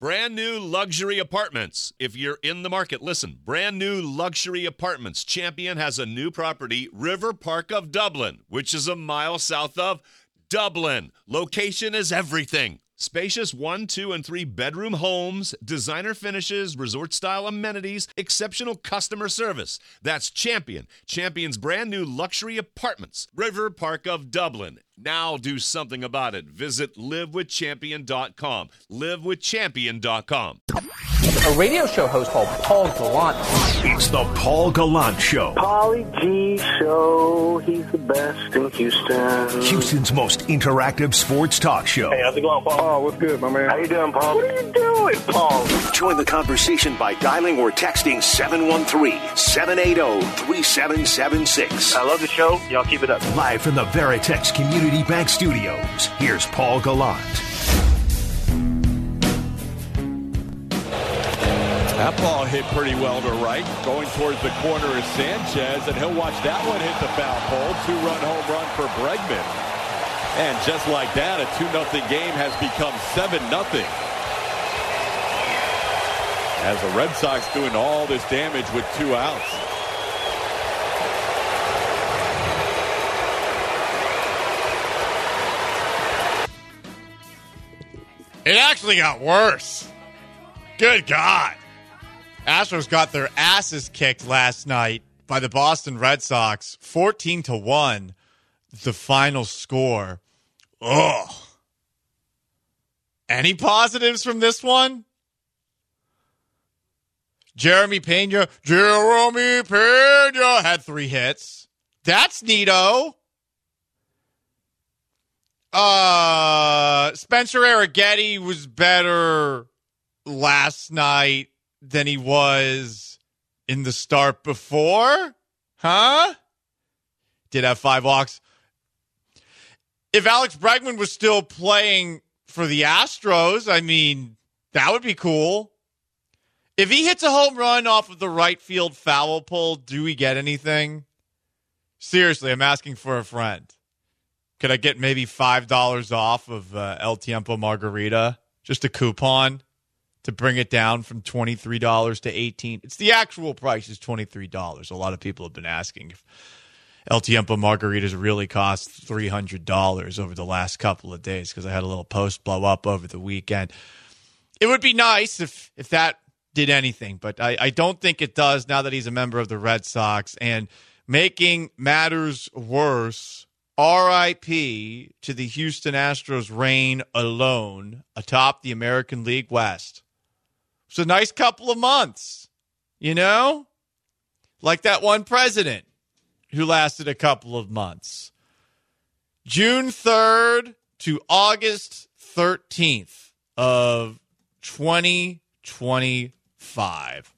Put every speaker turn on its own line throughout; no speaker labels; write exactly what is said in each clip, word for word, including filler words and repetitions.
Brand new luxury apartments. If you're in the market, listen. Brand new luxury apartments. Champion has a new property, River Park of Dublin, which is a mile south of Dublin. Location is everything. Spacious one, two, and three bedroom homes, designer finishes, resort-style amenities, exceptional customer service. That's Champion. Champion's brand new luxury apartments. River Park of Dublin. Now do something about it. Visit live with champion dot com. live with champion dot com.
A radio show host called Paul Gallant.
It's the Paul Gallant Show.
Paulie G Show. He's the best in Houston.
Houston's most interactive sports talk show.
Hey, how's it going, Paul?
Oh, what's good, my man?
How you doing, Paul? What are you doing, Paul?
Join the conversation by dialing or texting seven one three, seven eight zero, three seven seven six.
I love the show. Y'all keep it up.
Live from the Veritex Community Bank Studios, here's Paul Gallant.
That ball hit pretty well to right, going towards the corner is Sanchez, and he'll watch that one hit the foul pole. Two-run home run for Bregman. And just like that, a two nothing game has become seven nothing. As the Red Sox doing all this damage with two outs.
It actually got worse. Good God. Astros got their asses kicked last night by the Boston Red Sox, fourteen to one, the final score. Ugh. Any positives from this one? Jeremy Pena, Jeremy Pena had three hits. That's neato. Uh, Spencer Arrighetti was better last night than he was in the start before? Huh? Did have five walks. If Alex Bregman was still playing for the Astros, I mean, that would be cool. If he hits a home run off of the right field foul pole, do we get anything? Seriously, I'm asking for a friend. Could I get maybe five dollars off of uh, El Tiempo Margarita? Just a coupon to bring it down from twenty-three dollars to eighteen dollars. It's the actual price is twenty-three dollars. A lot of people have been asking if El Tiempo Margaritas really cost three hundred dollars over the last couple of days because I had a little post blow up over the weekend. It would be nice if, if that did anything, but I, I don't think it does now that he's a member of the Red Sox. And making matters worse, R I P to the Houston Astros' reign alone atop the American League West. It's a nice couple of months, you know? Like that one president who lasted a couple of months. June third to August thirteenth of twenty twenty-five.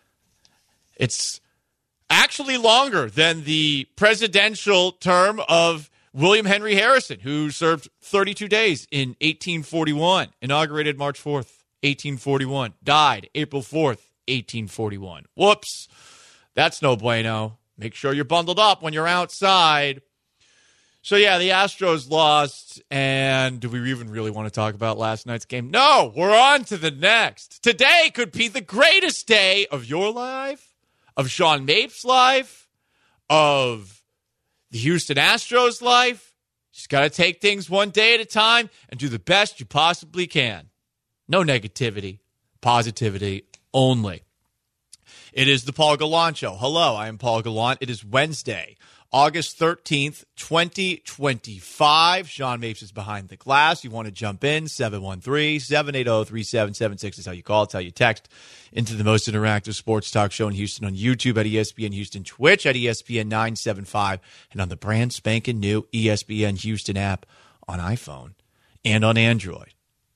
It's actually longer than the presidential term of William Henry Harrison, who served thirty-two days in eighteen forty-one, inaugurated March fourth, eighteen forty-one, died April fourth, eighteen forty-one. Whoops. That's no bueno. Make sure you're bundled up when you're outside. So, yeah, the Astros lost, and do we even really want to talk about last night's game? No, we're on to the next. Today could be the greatest day of your life, of Sean Mapes' life, of the Houston Astros' life. Just got to take things one day at a time and do the best you possibly can. No negativity, positivity only. It is the Paul Gallant Show. Hello, I am Paul Gallant. It is Wednesday, August thirteenth, twenty twenty-five. Sean Mapes is behind the glass. You want to jump in, seven one three, seven eight zero, three seven seven six is how you call. It's how you text into the most interactive sports talk show in Houston on YouTube at E S P N Houston, Twitch at E S P N nine seventy-five, and on the brand spanking new E S P N Houston app on iPhone and on Android.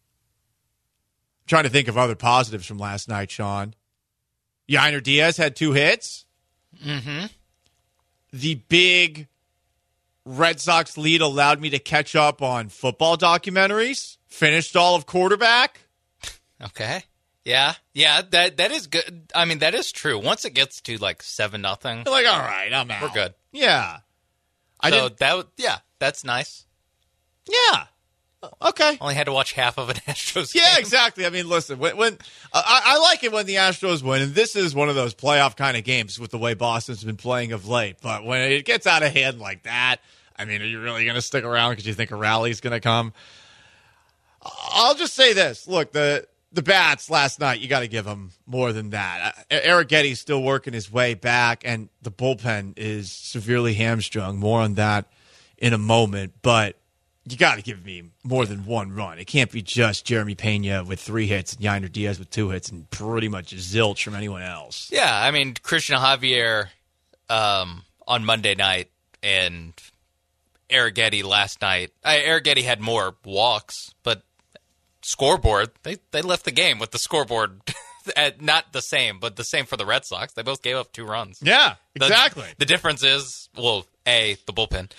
I'm trying to think of other positives from last night, Sean. Yainer Diaz had two hits.
Mm-hmm.
The big Red Sox lead allowed me to catch up on football documentaries. Finished all of Quarterback.
Okay. Yeah. Yeah, that that is good. I mean, that is true. Once it gets to like seven nothing.
You're like, all right, I'm out.
We're good.
Yeah. I
so
didn't,
that yeah, that's nice.
Yeah. Okay.
Only had to watch half of an Astros game.
Yeah, exactly. I mean, listen, when, when uh, I, I like it when the Astros win, and this is one of those playoff kind of games with the way Boston's been playing of late. But when it gets out of hand like that, I mean, are you really going to stick around because you think a rally's going to come? I'll just say this. Look, the the bats last night, you got to give them more than that. Uh, Eric Getty's still working his way back, and the bullpen is severely hamstrung. More on that in a moment, but you got to give me more than one run. It can't be just Jeremy Pena with three hits and Yainer Diaz with two hits and pretty much zilch from anyone else.
Yeah, I mean, Christian Javier um, on Monday night and Eric Getty last night. I, Eric Getty had more walks, but scoreboard, they, they left the game with the scoreboard at not the same, but the same for the Red Sox. They both gave up two runs.
Yeah, exactly.
The, the difference is, well, A, the bullpen,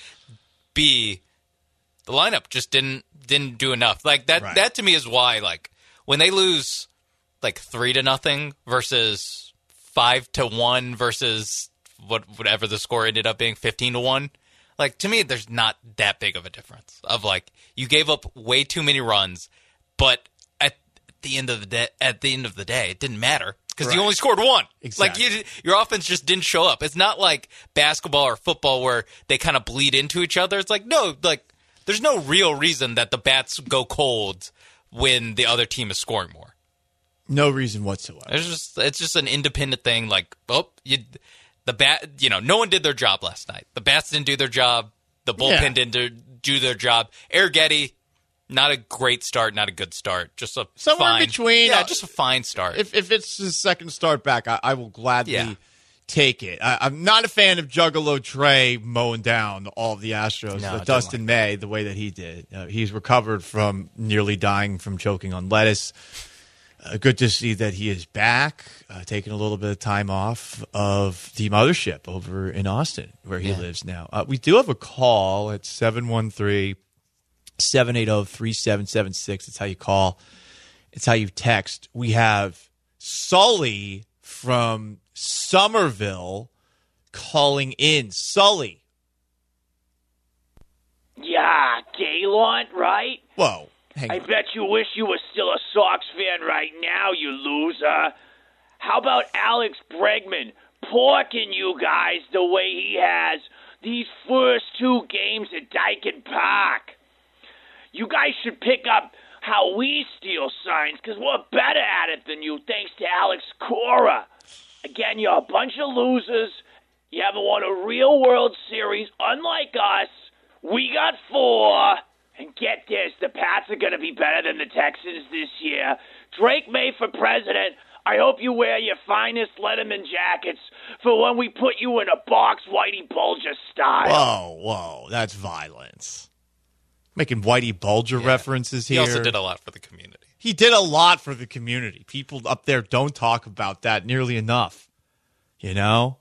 B, the lineup just didn't didn't do enough. Like that
Right.
that to me is why, like, when they lose like three to nothing versus five to one versus what whatever the score ended up being, fifteen to one. Like, to me, there's not that big of a difference. Of like, you gave up way too many runs, but at the end of the day, at the end of the day, it didn't matter because
Right.
you only scored one.
Exactly.
Like, you, your offense just didn't show up. It's not like basketball or football where they kind of bleed into each other. It's like, no, like, there's no real reason that the bats go cold when the other team is scoring more.
No reason whatsoever.
It's just it's just an independent thing. Like, oh, you, the bat, you know, no one did their job last night. The bats didn't do their job. The bullpen
Yeah.
didn't do, do their job. Eric Getty, not a great start, not a good start. Just a
Somewhere in
fine,
between.
Yeah,
Uh,
just a fine start.
If if it's his second start back, I, I will gladly
Yeah.
take it. I, I'm not a fan of Juggalo Trey mowing down all of the Astros,
No,
but
don't
Dustin May, the way that he did. Uh, he's recovered from nearly dying from choking on lettuce. Uh, good to see that he is back, uh, taking a little bit of time off of the mothership over in Austin, where he
Yeah.
lives now. Uh, we do have a call at seven one three, seven eight zero, three seven seven six. It's how you call. It's how you text. We have Sully from Somerville calling in. Sully.
Yeah, Gallant, right?
Whoa. Hang
I
on.
bet you wish you were still a Sox fan right now, you loser. How about Alex Bregman porking you guys the way he has these first two games at Dyken Park? You guys should pick up how we steal signs because we're better at it than you thanks to Alex Cora. Again, you're a bunch of losers. You haven't won a real World Series. Unlike us, we got four. And get this, the Pats are going to be better than the Texans this year. Drake May for president. I hope you wear your finest Letterman jackets for when we put you in a box Whitey Bulger style.
Whoa, whoa. That's violence. Making Whitey Bulger references
he
here.
also did a lot for the community.
He did a lot for the community. People up there don't talk about that nearly enough. You know?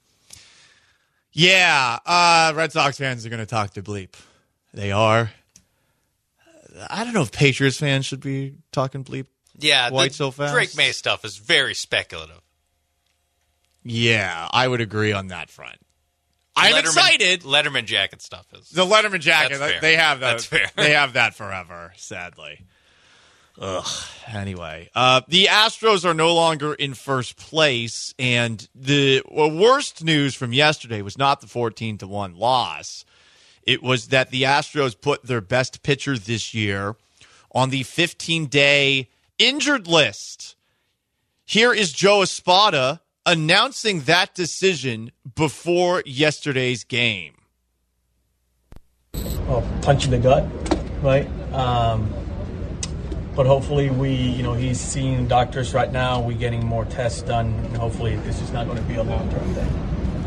Yeah, uh, Red Sox fans are going to talk to bleep. They are. I don't know if Patriots fans should be talking bleep.
Yeah,
Quite
the
so fast.
Drake May stuff is very speculative.
Yeah, I would agree on that front. I'm
Letterman-
excited.
Letterman jacket stuff is
The Letterman jacket,
That's fair.
they have that.
That's fair.
They have that forever, sadly. Ugh. Anyway, uh, the Astros are no longer in first place, and the well, worst news from yesterday was not the fourteen to one loss. It was that the Astros put their best pitcher this year on the fifteen-day injured list. Here is Joe Espada announcing that decision before yesterday's game.
Well, punch in the gut, right? Um, but hopefully we, you know, he's seeing doctors right now. We're getting more tests done, and hopefully this is not going to be a long-term thing.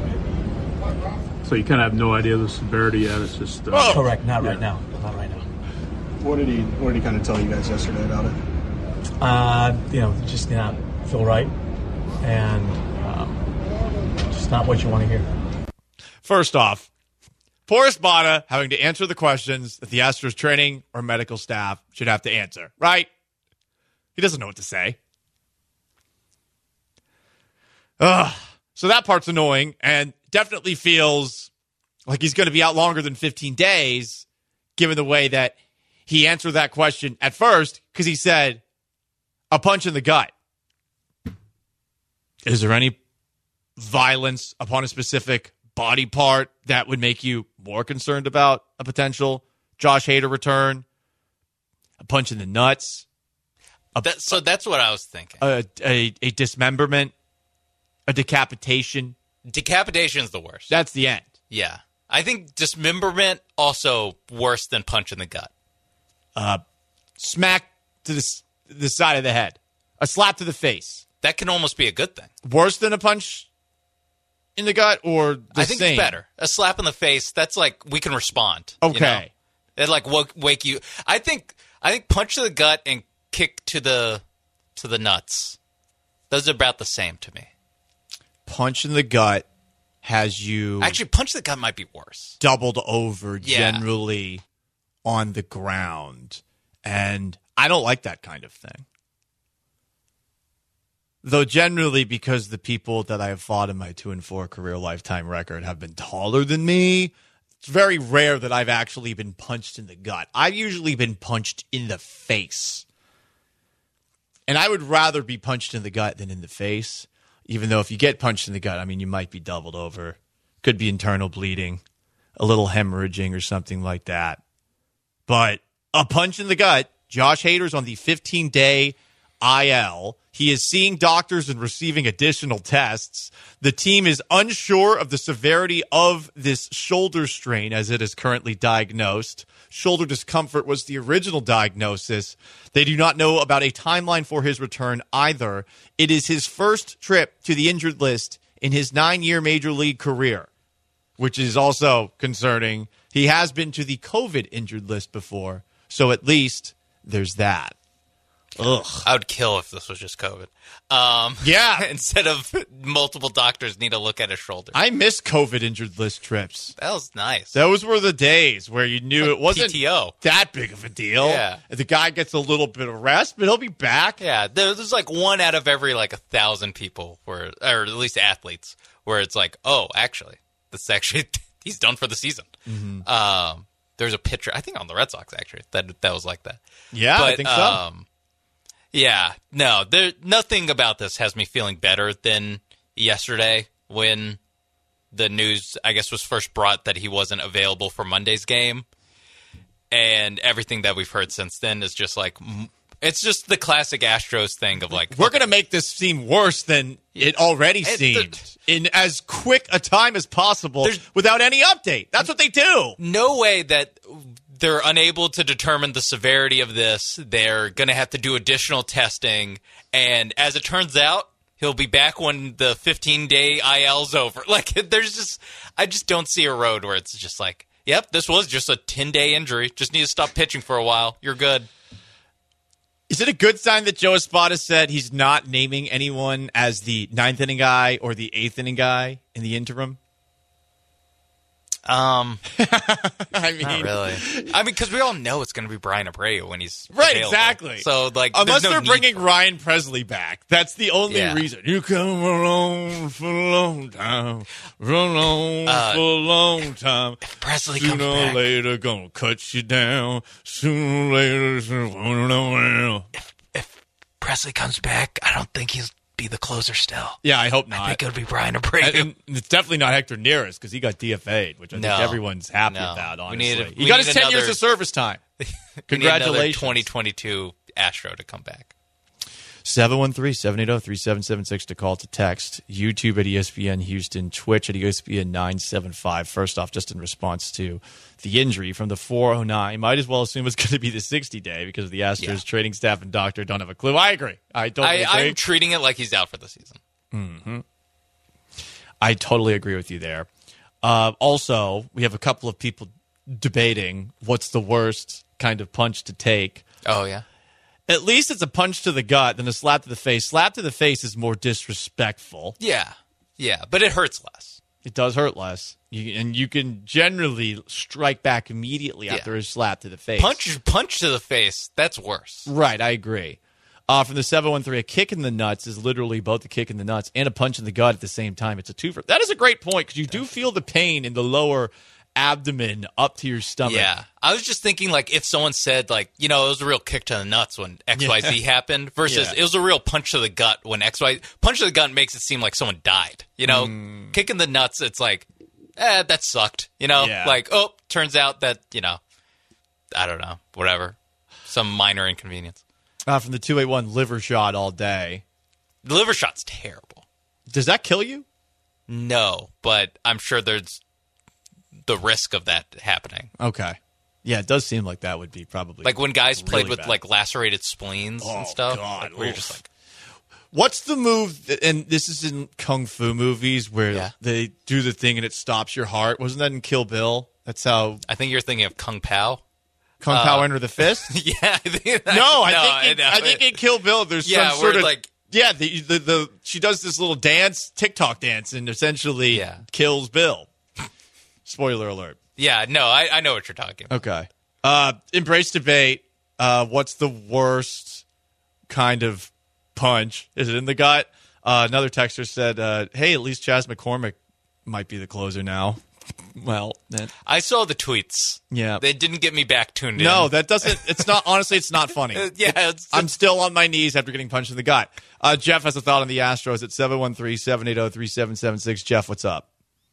So you kind of have no idea the severity yet. It's just uh,
Oh. Correct. Not
yeah.
right now. Not right now.
What did he What did he kind of tell you guys yesterday about it?
Uh, you know, just did not feel right, and um, just not what you want to hear.
First off, poor Espada having to answer the questions that the Astros training or medical staff should have to answer, right? He doesn't know what to say. Ugh. So that part's annoying and definitely feels like he's going to be out longer than fifteen days, given the way that he answered that question at first because he said, a punch in the gut. Is there any violence upon a specific body part that would make you more concerned about a potential Josh Hader return? A punch in the nuts? A,
that, so that's what I was thinking.
A, a, a dismemberment? A decapitation?
Decapitation is the worst.
That's the end.
Yeah. I think dismemberment also worse than punch in the gut.
Uh, smack to the, the side of the head. A slap to the face.
That can almost be a good thing.
Worse than a punch in the gut or the
I think
same?
it's better. A slap in the face, that's like we can respond.
Okay.
You know? It like wake, wake you. I think I think punch to the gut and kick to the to the nuts. Those are about the same to me.
Punch in the gut has you
actually punch to the gut might be worse.
Doubled over
Yeah.
generally on the ground, and I don't like that kind of thing. Though generally, because the people that I have fought in my two and four career lifetime record have been taller than me, it's very rare that I've actually been punched in the gut. I've usually been punched in the face. And I would rather be punched in the gut than in the face. Even though if you get punched in the gut, I mean, you might be doubled over. Could be internal bleeding, a little hemorrhaging or something like that. But a punch in the gut, Josh Hader's on the fifteen-day I L. He is seeing doctors and receiving additional tests. The team is unsure of the severity of this shoulder strain as it is currently diagnosed. Shoulder discomfort was the original diagnosis. They do not know about a timeline for his return either. It is his first trip to the injured list in his nine-year Major League career, which is also concerning. He has been to the COVID injured list before, so at least there's that. Ugh.
I would kill if this was just COVID. Um,
yeah.
Instead of multiple doctors need to look at his shoulder.
I miss COVID injured list trips.
That was nice.
Those were the days where you knew
Like
it wasn't
P T O.
that big of a deal.
Yeah.
The guy gets a little bit of rest, but he'll be back.
Yeah, there's like one out of every like a thousand people, where, or at least athletes, where it's like, oh, actually, this is actually he's done for the season.
Mm-hmm.
Um, there's a pitcher, I think on the Red Sox actually, that that was like that.
Yeah,
but,
I think so.
Um, yeah, no, there nothing about this has me feeling better than yesterday when the news, I guess, was first brought that he wasn't available for Monday's game, and everything that we've heard since then is just like, it's just the classic Astros thing of like,
we're going to make this seem worse than it already
It-
seemed in as quick a time as possible without any update. That's what they do.
No way that they're unable to determine the severity of this. They're going to have to do additional testing. And as it turns out, he'll be back when the fifteen-day I L's over. Like, there's just, I just don't see a road where it's just like, yep, this was just a ten-day injury. Just need to stop pitching for a while. You're good.
Is it a good sign that Joe Espada said he's not naming anyone as the ninth inning guy or the eighth inning guy in the interim?
Um,
I mean,
not really. I mean, because we all know it's going to be Brian Abreu when he's
right,
available.
exactly.
So, like,
unless
there's no
they're
need
bringing
for it.
Ryan Presley back, that's the only
Yeah.
reason. You come along for a long time, run on
Uh,
for a long time.
Presley
Sooner
comes
or
back.
later, gonna cut you down. Sooner or later, sooner
If Presley comes back, I don't think he'll be the closer still.
yeah, I hope not.
I think it'll be Brian Abreu.
And, and it's definitely not Hector Neris because he got D F A'd, which I
No.
think everyone's happy
No.
about,
We
honestly.
need a-
he
we
got
need
his ten years
another-
of service time.
We need another
Congratulations.
twenty twenty-two Astro to come back.
seven one three, seven eight zero, three seven seven six to call to text. YouTube at E S P N Houston. Twitch at E S P N nine seven five. First off, just in response to the injury from the four oh nine, might as well assume it's going to be the sixty-day because the Astros
Yeah.
trading staff and doctor don't have a clue. I agree. I totally
I,
agree.
I'm treating it like he's out for the season.
Mm-hmm. I totally agree with you there. Uh, also, we have a couple of people debating what's the worst kind of punch to take.
Oh, yeah?
At least it's a punch to the gut than a slap to the face. Slap to the face is more disrespectful.
Yeah. Yeah, but it hurts less.
It does hurt less. You, and you can generally strike back immediately
Yeah.
after a slap to the face.
Punch punch to the face, that's worse.
Right, I agree. Uh, from the seven one three, a kick in the nuts is literally both a kick in the nuts and a punch in the gut at the same time. It's a twofer. That is a great point because you do feel the pain in the lower abdomen up to your stomach.
Yeah. I was just thinking, like, if someone said, like, you know, it was a real kick to the nuts when X Y Z yeah. happened versus yeah. it was a real punch to the gut when X Y Z. Punch to the gut makes it seem like someone died. You know, mm. kick in the nuts, it's like, eh, that sucked. You know, yeah. like, oh, turns out that, you know, I don't know, whatever. Some minor inconvenience.
Uh, from the two eight one, liver shot all day.
The liver shot's terrible.
Does that kill you?
No, but I'm sure there's the risk of that happening.
Okay. Yeah, it does seem like that would be probably
like when guys
really
played with
bad.
like lacerated spleens
oh,
and stuff.
God,
like, we're just like,
what's the move? And this is in kung fu movies where yeah. they do the thing and it stops your heart. Wasn't that in Kill Bill? That's how.
I think you're thinking of Kung Pao.
Kung uh, Pao Enter the Fist.
yeah. I think that,
no, I
no,
think in, I, I think in Kill Bill there's
yeah,
some sort of
like.
Yeah, the, the the she does this little dance, TikTok dance, and essentially
yeah.
kills Bill. Spoiler alert.
Yeah, no, I, I know what you're talking about.
Okay. Uh, embrace debate. Uh, what's the worst kind of punch? Is it in the gut? Uh, another texter said, uh, hey, at least Chas McCormick might be the closer now. Well, then.
I saw the tweets.
Yeah.
They didn't get me back tuned in.
No, that doesn't, it's not, honestly, it's not funny.
yeah. It's,
I'm still on my knees after getting punched in the gut. Uh, Jeff has a thought on the Astros at seven one three, seven eight zero, three seven seven six. Jeff, what's up?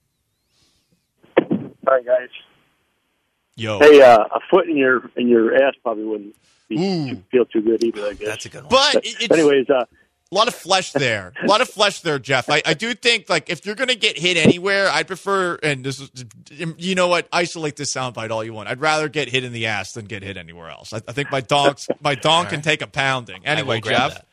Hi, guys.
Yo.
Hey, uh, a foot in your in your ass probably wouldn't be, too, feel too good either, I guess.
That's a good one.
But,
but
it's,
anyways, uh,
a lot of flesh there. A lot of flesh there, Jeff. I, I do think, like, if you're going to get hit anywhere, I'd prefer, and this is, you know what, isolate this soundbite all you want. I'd rather get hit in the ass than get hit anywhere else. I, I think my donks, my donk can take a pounding. Anyway, Jeff.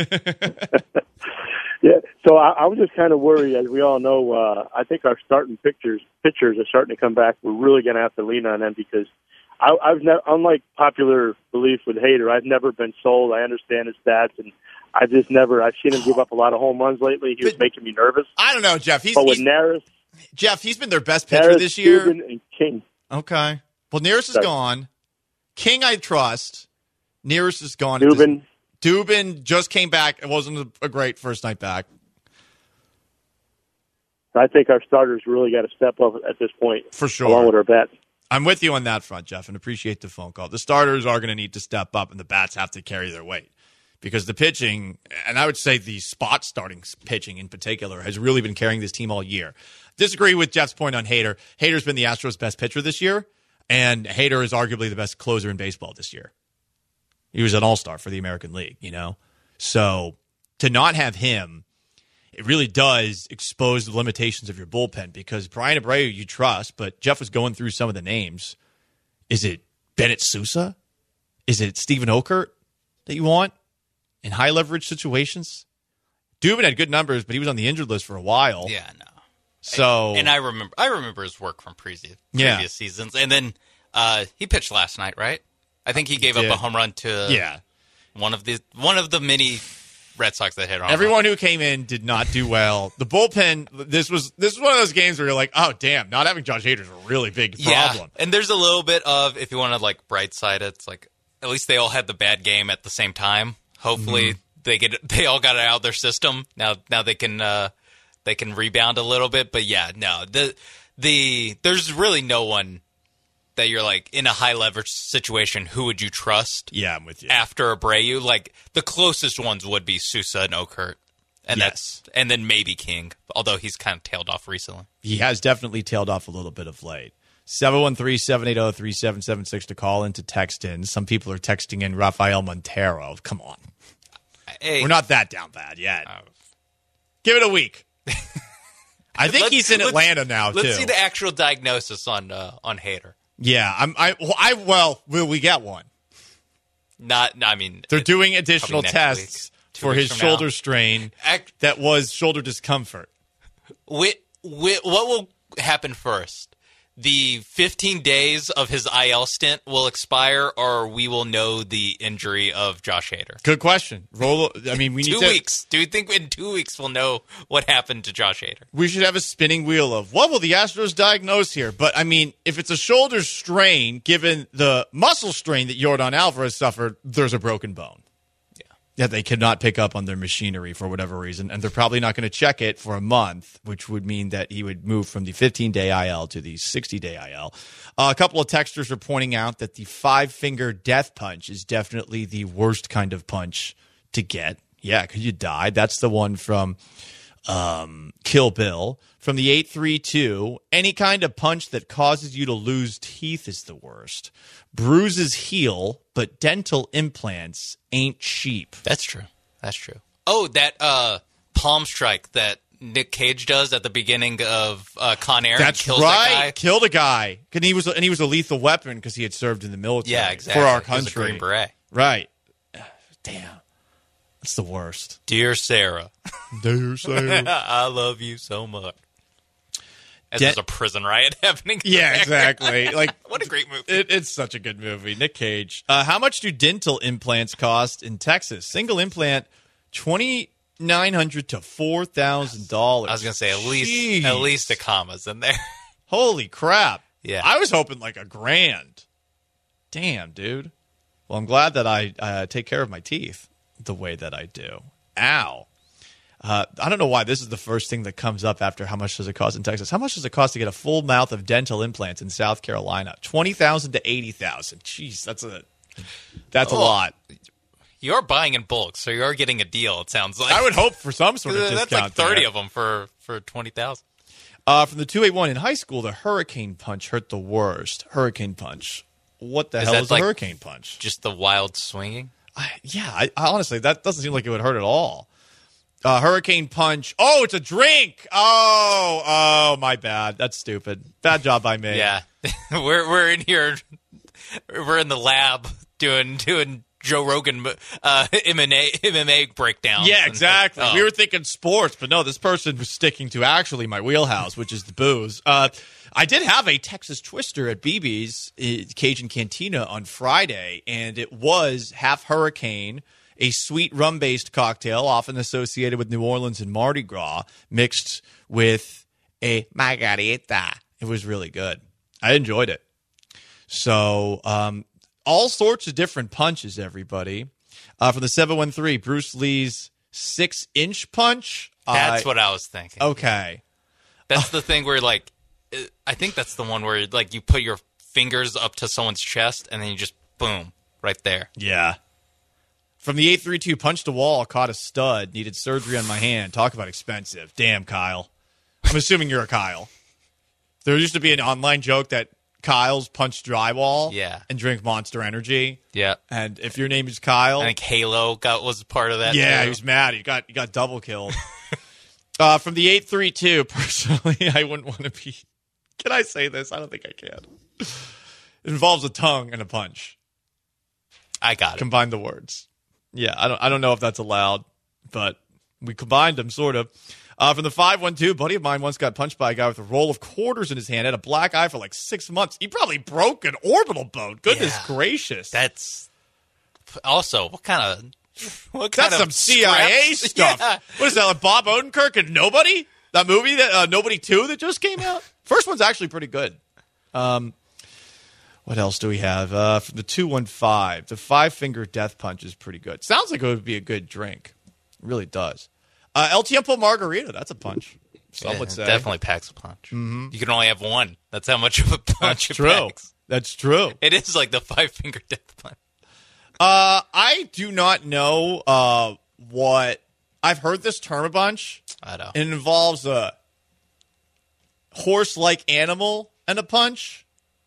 yeah, so I, I was just kind of worried, as we all know, uh, I think our starting pitchers, pitchers are starting to come back. We're really going to have to lean on them because I, I've never, unlike popular belief with Hader, I've never been sold. I understand his stats, and I just never. I've seen him give up a lot of home runs lately. He was but, making me nervous.
I don't know, Jeff. He's,
but with
he's,
Neris,
Jeff, he's been their best pitcher
Neris,
this year.
Dubin, and King.
Okay. Well, Neris is Sorry. gone. King, I trust. Neris is gone.
Dubin.
Dubin just came back. It wasn't a, a great first night back.
I think our starters really got to step up at this point.
For sure.
Along with our bats.
I'm with you on that front, Jeff, and appreciate the phone call. The starters are going to need to step up, and the bats have to carry their weight. Because the pitching, and I would say the spot starting pitching in particular, has really been carrying this team all year. Disagree with Jeff's point on Hader. Hader's been the Astros' best pitcher this year, and Hader is arguably the best closer in baseball this year. He was an all-star for the American League, you know? So to not have him, it really does expose the limitations of your bullpen because Brian Abreu you trust, but Jeff was going through some of the names. Is it Bennett Sousa? Is it Steven Okert that you want in high-leverage situations? Dubin had good numbers, but he was on the injured list for a while.
Yeah, no.
So
and, and I remember I remember his work from previous, previous
yeah.
seasons. And then uh, he pitched last night, right? I think he gave
he
up a home run to
yeah.
one of the one of the many Red Sox that hit on.
Everyone who came in did not do well. The bullpen, this was this was one of those games where you're like, oh, damn, not having Josh Hader is a really big problem.
Yeah, and there's a little bit of, if you want to like bright side it, it's like at least they all had the bad game at the same time. Hopefully mm-hmm. they get they all got it out of their system. Now now they can uh, they can rebound a little bit. But yeah, no, the the there's really no one that you're like in a high leverage situation. Who would you trust?
Yeah, I'm with you.
After Abreu, like the closest ones would be Sousa and Okert, and
yes.
that's and then maybe King. Although he's kind of tailed off recently.
He has definitely tailed off a little bit of late. seven one three, seven eight zero, three seven seven six to call in, to text in. Some people are texting in Rafael Montero. Come on.
Hey.
We're not that down bad yet. Uh, Give it a week. I think he's in Atlanta now,
let's
too.
Let's see the actual diagnosis on uh, on Hader.
Yeah, I'm, I, well, I, well, will we get one?
Not, I mean,
they're doing additional tests week, for his shoulder now. strain Act, that was shoulder discomfort.
What, what will happen first? The fifteen days of his I L stint will expire, or we will know the injury of Josh Hader?
Good question. Roll. I mean, we need
two
to,
weeks. Do you think in two weeks we'll know what happened to Josh Hader?
We should have a spinning wheel of what will the Astros diagnose here? But I mean, if it's a shoulder strain, given the muscle strain that Yordan Alvarez suffered, there's a broken bone.
Yeah.
that they cannot pick up on their machinery for whatever reason, and they're probably not going to check it for a month, which would mean that he would move from the fifteen-day I L to the sixty-day I L. Uh, a couple of texters are pointing out that the five-finger death punch is definitely the worst kind of punch to get. Yeah, because you die. That's the one from um, Kill Bill. From the eight three two, any kind of punch that causes you to lose teeth is the worst. Bruises heal, but dental implants ain't cheap.
That's true. That's true. Oh, that uh, palm strike that Nick Cage does at the beginning of uh, Con Air.
That's
kills
right.
That guy.
Killed a guy, and he was and he was a lethal weapon because he had served in the military.
Yeah, exactly.
For our
He was a
country.
Green Beret.
Right. Damn. That's the worst.
Dear Sarah.
Dear Sarah.
I love you so much. As
De-
there's a prison riot happening.
Yeah,
there.
exactly. Like,
what a great movie.
It, it's such a good movie. Nick Cage. Uh, how much do dental implants cost in Texas? Single implant, twenty nine hundred to four thousand dollars.
I was gonna say at least
Jeez.
at least a comma's in there.
Holy crap!
Yeah,
I was hoping like a grand. Damn, dude. Well, I'm glad that I uh, take care of my teeth the way that I do. Ow. Uh, I don't know why this is the first thing that comes up after how much does it cost in Texas. How much does it cost to get a full mouth of dental implants in South Carolina? twenty thousand dollars to eighty thousand dollars. Jeez, that's a that's
oh,
a lot.
You're buying in bulk, so you're getting a deal, it sounds like.
I would hope for some sort of
That's
discount.
like thirty
there.
of them for, for twenty thousand
dollars. Uh, from the two eighty-one, in high school, the hurricane punch hurt the worst. Hurricane punch. What the
Is
hell
that
is
like
a hurricane punch?
Just the wild swinging?
I, yeah, I, I honestly, that doesn't seem like it would hurt at all. Uh, hurricane punch. Oh, it's a drink. Oh, oh, my bad. That's stupid. Bad job by me.
Yeah, we're we're in here. We're in the lab doing doing Joe Rogan uh, M M A M M A breakdowns.
Yeah, exactly.
Oh.
We were thinking sports, but no, this person was sticking to actually my wheelhouse, which is the booze. Uh, I did have a Texas Twister at B B's uh, Cajun Cantina on Friday, and it was half hurricane, a sweet rum-based cocktail often associated with New Orleans and Mardi Gras, mixed with a margarita. It was really good. I enjoyed it. So, um, all sorts of different punches, everybody. Uh, from the seven one three, Bruce Lee's six-inch punch.
That's
uh,
what I was thinking.
Okay.
That's the thing where, like, I think that's the one where, like, you put your fingers up to someone's chest and then you just, boom, right there.
Yeah. From the eight three two, punched a wall, caught a stud, needed surgery on my hand. Talk about expensive. Damn, Kyle. I'm assuming you're a Kyle. There used to be an online joke that Kyle's punch drywall
yeah.
and drink Monster Energy.
Yeah.
And if your name is Kyle.
I think Halo got was part of that.
Yeah,
too.
he was mad. He got, he got double killed. uh, from the eight three two, personally, I wouldn't want to be. Can I say this? I don't think I can. It involves a tongue and a punch.
I got it.
Combine the words. Yeah, I don't I don't know if that's allowed, but we combined them, sort of. Uh, from the five one two, buddy of mine once got punched by a guy with a roll of quarters in his hand, had a black eye for like six months. He probably broke an orbital bone. Goodness
yeah.
gracious.
That's also, what kind of... What kind
that's
of
some C I A
scraps?
stuff.
Yeah.
What is that, like Bob Odenkirk and Nobody? That movie, that uh, Nobody two that just came out? First one's actually pretty good. Um... What else do we have? Uh, from the two one five, the five-finger death punch is pretty good. Sounds like it would be a good drink. It really does. Uh, El Tiempo Margarita, that's a punch. Some
Yeah,
would say.
definitely packs a punch.
Mm-hmm.
You can only have one. That's how much of a punch
That's
it
true.
packs.
That's true.
It is like the five-finger death punch.
Uh, I do not know uh, what... I've heard this term a bunch.
I know.
It involves a horse-like animal and a punch.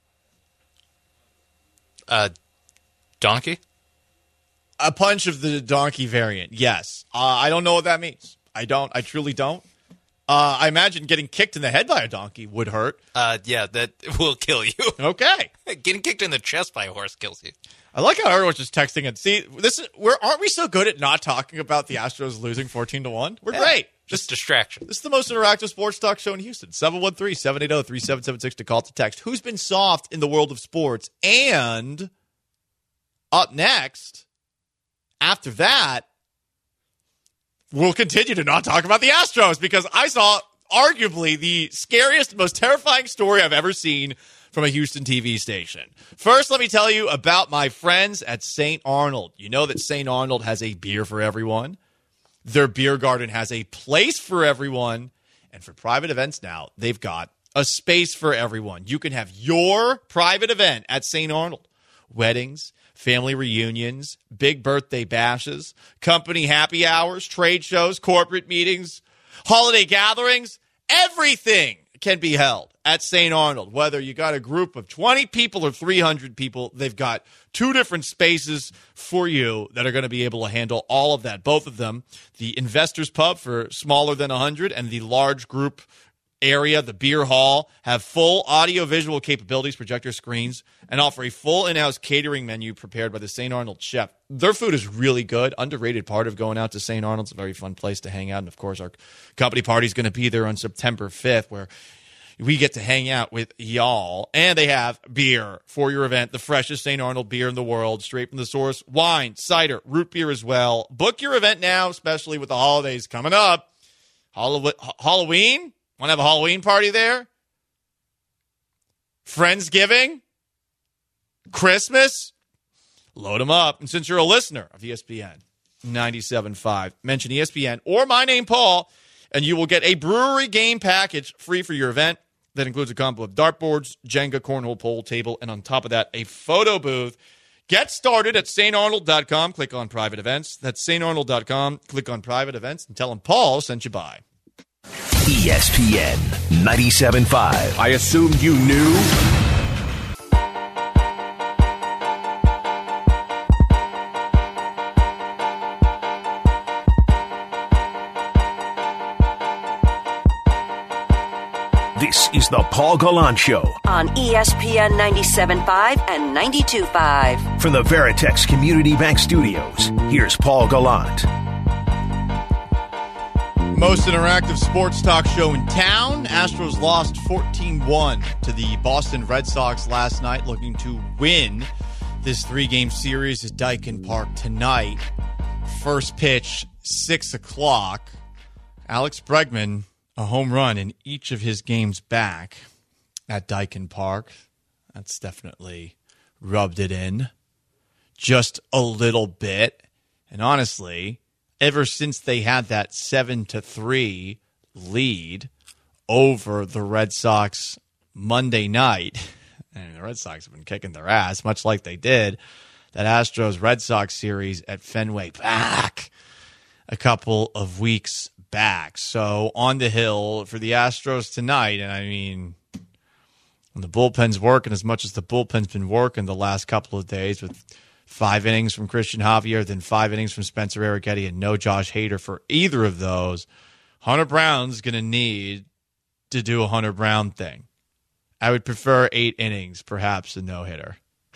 Uh, donkey?
A punch of the donkey variant, yes. Uh, I don't know what that means. I don't. I truly don't. Uh, I imagine getting kicked in the head by a donkey would hurt.
Uh, yeah, that will kill you.
Okay.
Getting kicked in the chest by a horse kills you.
I like how everyone's just texting and see this. Is, we're aren't we so good at not talking about the Astros losing fourteen to one? We're
Yeah,
great.
Just this, distraction.
This is the most interactive sports talk show in Houston. seven one three, seven eight zero, three seven seven six to call to text. Who's been soft in the world of sports? And up next, after that, we'll continue to not talk about the Astros because I saw arguably the scariest, most terrifying story I've ever seen from a Houston T V station. First, let me tell you about my friends at Saint Arnold. You know that Saint Arnold has a beer for everyone. Their beer garden has a place for everyone. And for private events now, they've got a space for everyone. You can have your private event at Saint Arnold. Weddings, family reunions, big birthday bashes, company happy hours, trade shows, corporate meetings, holiday gatherings, everything can be held at Saint Arnold. Whether you got a group of twenty people or three hundred people, they've got two different spaces for you that are going to be able to handle all of that. Both of them, the Investors Pub for smaller than one hundred and the large group area, the beer hall, have full audio-visual capabilities, projector screens, and offer a full in-house catering menu prepared by the Saint Arnold chef. Their food is really good. Underrated part of going out to Saint Arnold's. A very fun place to hang out. And, of course, our company party is going to be there on September fifth, where we get to hang out with y'all. And they have beer for your event, the freshest Saint Arnold beer in the world, straight from the source. Wine, cider, root beer as well. Book your event now, especially with the holidays coming up. Hall- Halloween? Want to have a Halloween party there? Friendsgiving? Christmas? Load them up. And since you're a listener of E S P N ninety-seven point five, mention E S P N or my name, Paul, and you will get a brewery game package free for your event. That includes a combo of dartboards, Jenga, cornhole, pool table, and on top of that, a photo booth. Get started at saint arnold dot com. Click on private events. That's saint arnold dot com. Click on private events and tell them Paul sent you by.
E S P N ninety-seven point five. I assumed you knew. This is the Paul Gallant Show
on E S P N ninety-seven point five and ninety-two point five.
From the Veritex Community Bank Studios, here's Paul Gallant.
Most interactive sports talk show in town. Astros lost fourteen one to the Boston Red Sox last night, looking to win this three-game series at Daikin Park tonight. First pitch, six o'clock. Alex Bregman, a home run in each of his games back at Daikin Park. That's definitely rubbed it in just a little bit. And honestly, ever since they had that seven to three lead over the Red Sox Monday night, and the Red Sox have been kicking their ass, much like they did that Astros-Red Sox series at Fenway back a couple of weeks back. So on the hill for the Astros tonight, and I mean, when the bullpen's working as much as the bullpen's been working the last couple of days with five innings from Christian Javier, then five innings from Spencer Arrighetti, and no Josh Hader for either of those, Hunter Brown's going to need to do a Hunter Brown thing. I would prefer eight innings, perhaps a no-hitter.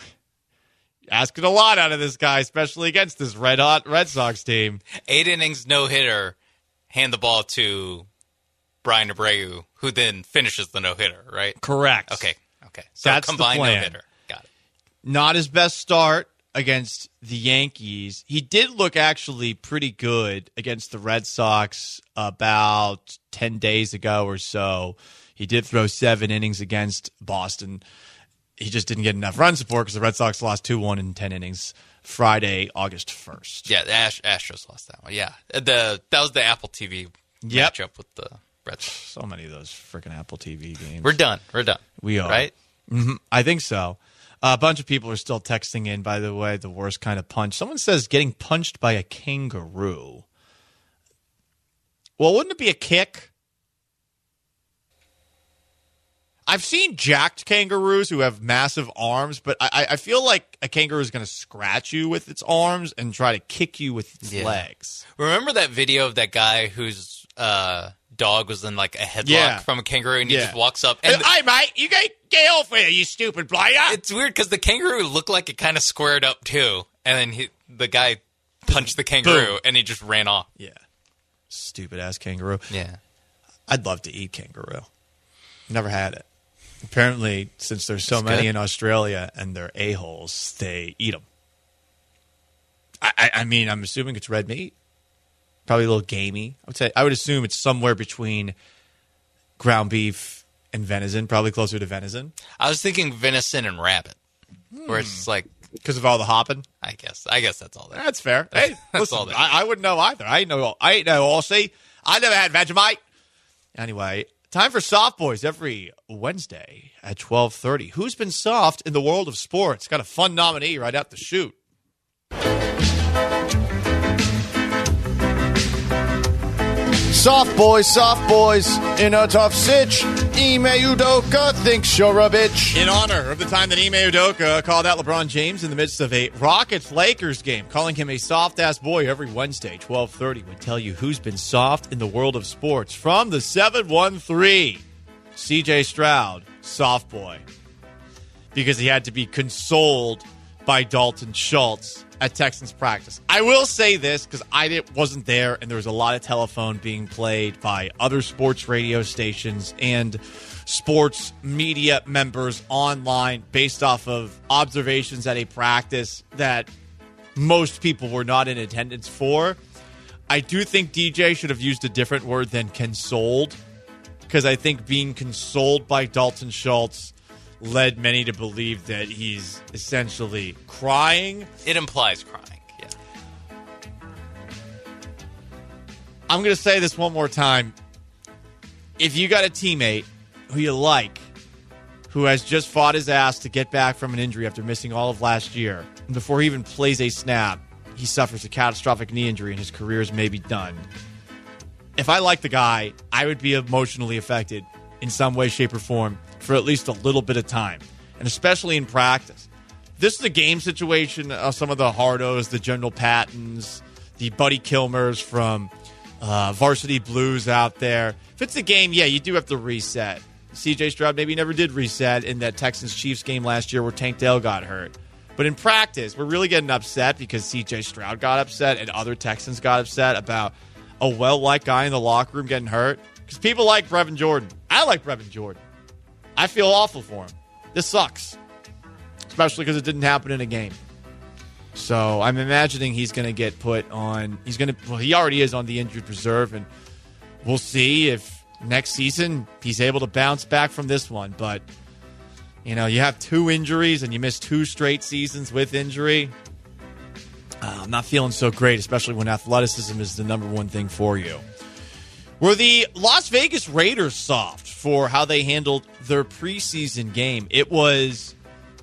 Asking a lot out of this guy, especially against this red-hot Red Sox team.
Eight innings, no-hitter, hand the ball to Brian Abreu, who then finishes the no-hitter, right?
Correct.
Okay, okay. So
that's
combined
the plan.
no-hitter. Got it.
Not his best start against the Yankees. He did look actually pretty good against the Red Sox about ten days ago or so. He did throw seven innings against Boston. He just didn't get enough run support because the Red Sox lost two one in ten innings Friday, August first.
Yeah, the Ast- Astros lost that one. Yeah, the that was the Apple T V
yep.
matchup with the Red Sox.
So many of those freaking Apple T V games.
We're done. We're done.
We are.
Right?
Mm-hmm. I think so. Uh, a bunch of people are still texting in, by the way, the worst kind of punch. Someone says getting punched by a kangaroo. Well, wouldn't it be a kick? I've seen jacked kangaroos who have massive arms, but I, I feel like a kangaroo is going to scratch you with its arms and try to kick you with its yeah. legs.
Remember that video of that guy whose uh, dog was in like a headlock
yeah.
from a kangaroo, and he
yeah.
just walks up and
hey, mate, you get get off here, you stupid player.
It's weird because the kangaroo looked like it kind of squared up too, and then he, the guy punched the kangaroo Boom. and he just ran off.
Yeah, stupid ass kangaroo.
Yeah,
I'd love to eat kangaroo. Never had it. Apparently, since there's so
That's
many
good.
in Australia and they're a-holes, they eat them. I, I, I mean, I'm assuming it's red meat. Probably a little gamey. I would say I would assume it's somewhere between ground beef and venison, probably closer to venison.
I was thinking venison and rabbit, hmm. where it's like
because of all the hopping.
I guess. I guess that's all that.
That's fair. Hey,
that's
listen,
all that.
I, I wouldn't know either. I ain't know. I ain't know. All see, I never had Vegemite. Anyway, time for Soft Boys every Wednesday at twelve thirty. Who's been soft in the world of sports? Got a fun nominee right out the chute.
Soft boys, soft boys, in a tough sitch. Ime Udoka thinks you're a bitch.
In honor of the time that Ime Udoka called out LeBron James in the midst of a Rockets-Lakers game, calling him a soft-ass boy every Wednesday, twelve thirty, would tell you who's been soft in the world of sports. From the seven one three, C J Stroud, soft boy. Because he had to be consoled by Dalton Schultz at Texans practice. I will say this because I didn't, wasn't there, and there was a lot of telephone being played by other sports radio stations and sports media members online based off of observations at a practice that most people were not in attendance for. I do think D J should have used a different word than consoled, because I think being consoled by Dalton Schultz led many to believe that he's essentially crying.
It implies crying, yeah.
I'm going to say this one more time. If you got a teammate who you like, who has just fought his ass to get back from an injury after missing all of last year, and before he even plays a snap, he suffers a catastrophic knee injury and his career is maybe done. If I like the guy, I would be emotionally affected in some way, shape, or form for at least a little bit of time, and especially in practice. This is a game situation of some of the hardos, the General Pattons, the Buddy Kilmers from uh, Varsity Blues out there. If it's a game, yeah, you do have to reset. C J Stroud maybe never did reset in that Texans-Chiefs game last year where Tank Dell got hurt. But in practice, we're really getting upset because C J Stroud got upset and other Texans got upset about a well-liked guy in the locker room getting hurt. Because people like Brevin Jordan. I like Brevin Jordan. I feel awful for him. This sucks. Especially because it didn't happen in a game. So I'm imagining he's going to get put on, he's going to, well, he already is on the injured reserve, and we'll see if next season he's able to bounce back from this one. But, you know, you have two injuries and you miss two straight seasons with injury. Uh, I'm not feeling so great, especially when athleticism is the number one thing for you. Were the Las Vegas Raiders soft for how they handled their preseason game? It was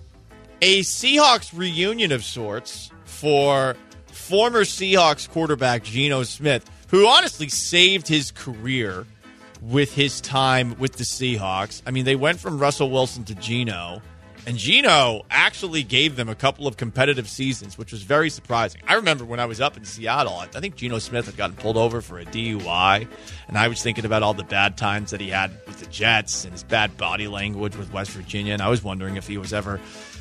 a Seahawks reunion of sorts for former Seahawks quarterback Geno Smith, who honestly saved his career with his time with the Seahawks. I mean, they went from Russell Wilson to Geno, and Geno actually gave them a couple of competitive seasons, which was very surprising. I remember when I was up in Seattle, I think Geno Smith had gotten pulled over for a D U I, and I was thinking about all the bad times that he had with the Jets and his bad body language with West Virginia, and I was wondering if he was ever,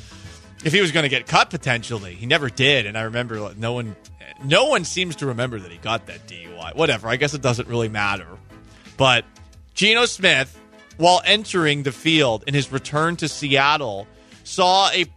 if he was going to get cut potentially. He never did, and I remember no one, no one seems to remember that he got that D U I. Whatever, I guess it doesn't really matter. But Geno Smith, while entering the field in his return to Seattle, saw a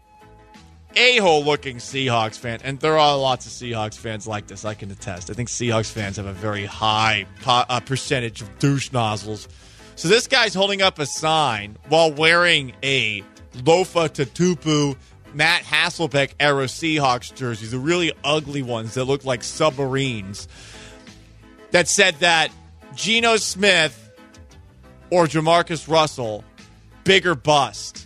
a-hole looking Seahawks fan, and there are lots of Seahawks fans like this, I can attest. I think Seahawks fans have a very high po- uh, percentage of douche nozzles. So this guy's holding up a sign while wearing a Lofa Tatupu Matt Hasselbeck era Seahawks jerseys, the really ugly ones that look like submarines, that said that Geno Smith or Jamarcus Russell, bigger bust.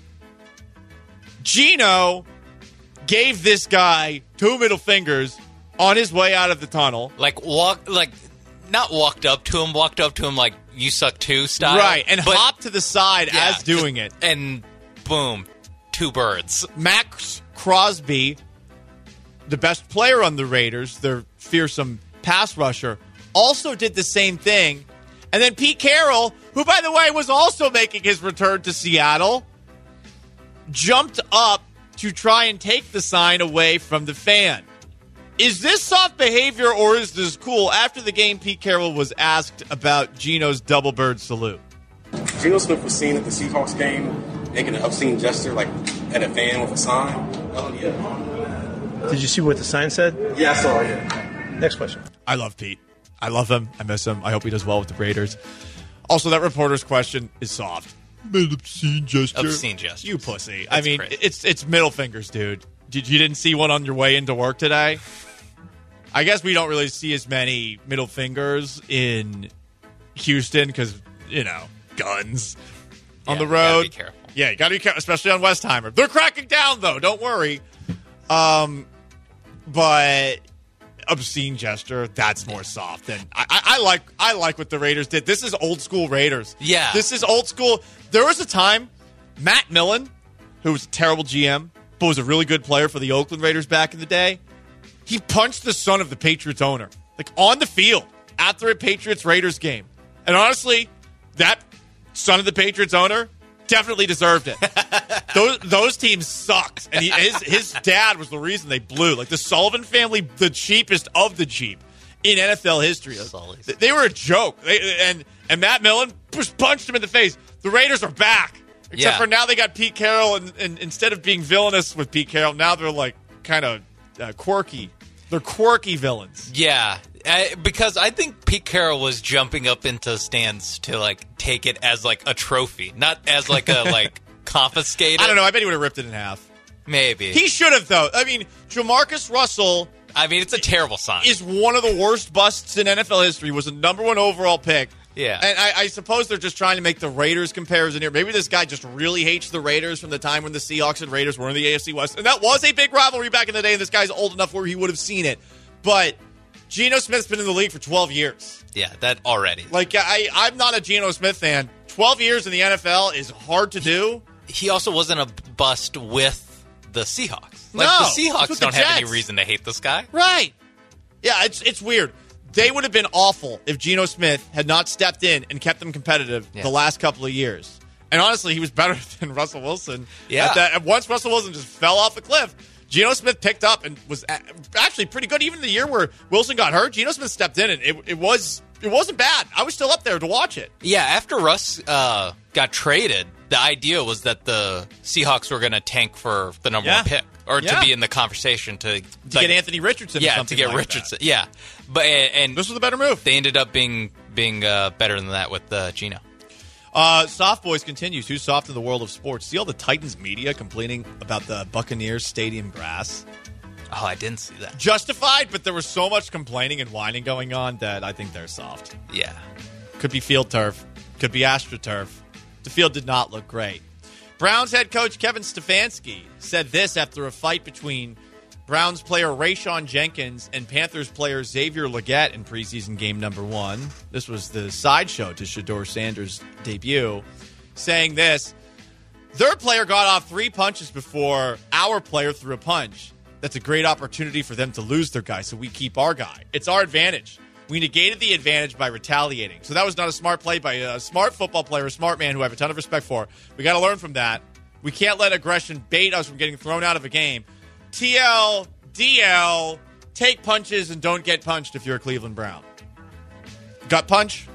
Geno gave this guy two middle fingers on his way out of the tunnel.
Like, walk, like not walked up to him, walked up to him like, you suck too style.
Right, and
but,
hopped to the side
yeah,
as doing it.
And boom, two birds.
Max Crosby, the best player on the Raiders, their fearsome pass rusher, also did the same thing. And then Pete Carroll, who, by the way, was also making his return to Seattle, jumped up to try and take the sign away from the fan. Is this soft behavior or is this cool? After the game, Pete Carroll was asked about Geno's double bird salute.
Geno Smith was seen at the Seahawks game making an obscene gesture, like at a fan with a sign. Oh, yeah.
Did you see what the sign said?
Yeah, I saw it. Yeah.
Next question.
I love Pete. I love him. I miss him. I hope he does well with the Raiders. Also, that reporter's question is soft. An obscene gesture.
Obscene gesture.
You pussy.
That's
I mean,
crazy.
it's it's middle fingers, dude. Did you didn't see one on your way into work today? I guess we don't really see as many middle fingers in Houston because, you know, guns on
Yeah,
the
you gotta
road.
be careful.
Yeah, you got to be careful, especially on Westheimer. They're cracking down, though. Don't worry. Um, but obscene gesture, that's more soft. And I, I, I like I like what the Raiders did. This is old school Raiders.
Yeah.
This is old school. There was a time, Matt Millen, who was a terrible G M, but was a really good player for the Oakland Raiders back in the day, he punched the son of the Patriots owner, like on the field after a Patriots-Raiders game. And honestly, that son of the Patriots owner definitely deserved it. those those teams sucked. And he, his, his dad was the reason they blew. Like the Sullivan family, the cheapest of the cheap in N F L history. They, they were a joke. They, and, and Matt Millen just punched him in the face. The Raiders are back. Except
Yeah.
for now they got Pete Carroll, and, and instead of being villainous with Pete Carroll, now they're like kind of uh, quirky. They're quirky villains.
Yeah, I, because I think Pete Carroll was jumping up into stands to like take it as like a trophy, not as like a like confiscated.
I don't know. I bet he would have ripped it in half.
Maybe
He should have, though. I mean, Jamarcus Russell
I mean, it's a terrible sign.
is one of the worst busts in N F L history. Was a number one overall pick.
Yeah.
And I, I suppose they're just trying to make the Raiders comparison here. Maybe this guy just really hates the Raiders from the time when the Seahawks and Raiders were in the A F C West. And that was a big rivalry back in the day, and this guy's old enough where he would have seen it. But Geno Smith's been in the league for twelve years.
Yeah, that already.
Like, I, I'm not a Geno Smith fan. twelve years in the N F L is hard to do.
He also wasn't a bust with the Seahawks. Like,
No,
the
it's
Seahawks
with the
don't have any
Jets.
reason to hate this guy.
Right. Yeah, it's it's weird. They would have been awful if Geno Smith had not stepped in and kept them competitive
Yeah.
the last couple of years. And honestly, he was better than Russell Wilson.
Yeah.
At that, and once Russell Wilson just fell off a cliff, Geno Smith picked up and was a- actually pretty good. Even the year where Wilson got hurt, Geno Smith stepped in, and it, it was it wasn't bad. I was still up there to watch it.
Yeah, after Russ uh, got traded, the idea was that the Seahawks were going to tank for the number
Yeah.
one pick, or
Yeah.
to be in the conversation to,
To
like,
get Anthony Richardson, or
Yeah, to
something
get
like
Richardson. Yeah, but and, and
this was a better move.
They ended up being being uh, better than that with uh, Geno.
Uh, Soft Boys continues. Who's soft in the world of sports? See all the Titans media complaining about the Buccaneers stadium grass.
Oh, I didn't see that.
Justified, but there was so much complaining and whining going on that I think they're soft.
Yeah.
Could be field turf. Could be AstroTurf. The field did not look great. Browns head coach Kevin Stefanski said this after a fight between Browns player Rayshon Jenkins and Panthers player Xavier Legette in preseason game number one. This was the sideshow to Shedeur Sanders' debut, saying this: their player got off three punches before our player threw a punch. That's a great opportunity for them to lose their guy, so we keep our guy. It's our advantage. We negated the advantage by retaliating. So that was not a smart play by a smart football player, a smart man who I have a ton of respect for. We got to learn from that. We can't let aggression bait us from getting thrown out of a game. T L, D L, take punches and don't get punched if you're a Cleveland Brown. Gut punch?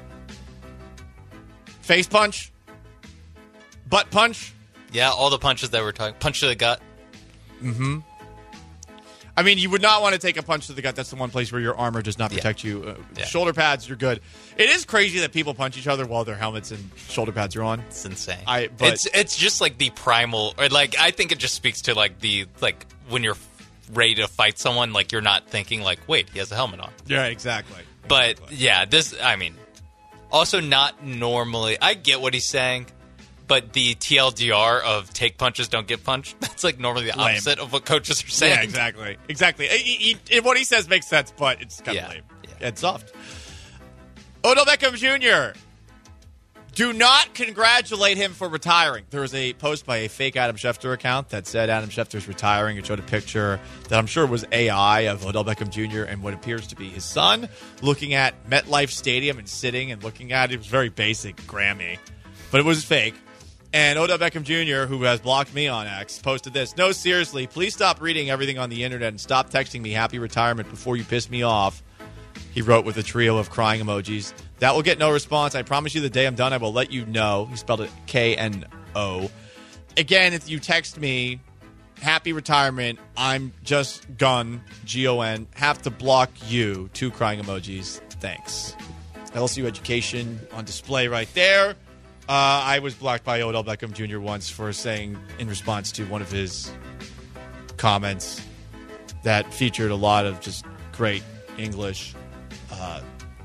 Face punch? Butt punch?
Yeah, all the punches that we're talking. Punch to the gut.
Mm-hmm. I mean, you would not want to take a punch to the gut. That's the one place where your armor does not protect you. Uh,
Yeah.
Shoulder pads, you're good. It is crazy that people punch each other while their helmets and shoulder pads are on.
It's insane.
I, but
it's it's just like the primal, or like I think it just speaks to like the like when you're ready to fight someone, like you're not thinking like, wait, he has a helmet on.
yeah, exactly.
But yeah, this I mean, also not normally. I get what he's saying, but the T L D R of take punches, don't get punched. That's like normally the
Lame.
opposite of what coaches are saying.
Yeah, exactly. Exactly. He- he- what he says makes sense, but it's kind of
Yeah.
lame. It's soft. Odell Beckham Junior Do not congratulate him for retiring. There was a post by a fake Adam Schefter account that said Adam Schefter's retiring. It showed a picture that I'm sure was A I of Odell Beckham Junior and what appears to be his son looking at MetLife Stadium and sitting and looking at it. It was very basic, Grammy, but it was fake. And Odell Beckham Junior, who has blocked me on X, posted this: no, seriously, please stop reading everything on the internet and stop texting me happy retirement before you piss me off. He wrote with a trio of crying emojis. That will get no response. I promise you the day I'm done, I will let you know. He spelled it K N O. Again, if you text me happy retirement, I'm just gun, G O N, have to block you. Two crying emojis. Thanks. L S U education on display right there. Uh, I was blocked by Odell Beckham Junior once for saying, in response to one of his comments that featured a lot of just great English. Uh,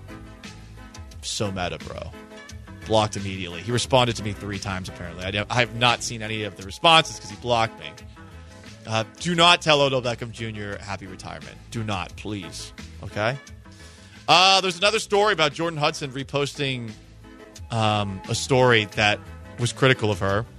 so meta, bro. Blocked immediately. He responded to me three times, apparently. I, I have not seen any of the responses because he blocked me. Uh, do not tell Odell Beckham Junior happy retirement. Do not, please. Okay? Uh, there's another story about Jordan Hudson reposting um, a story that was critical of her.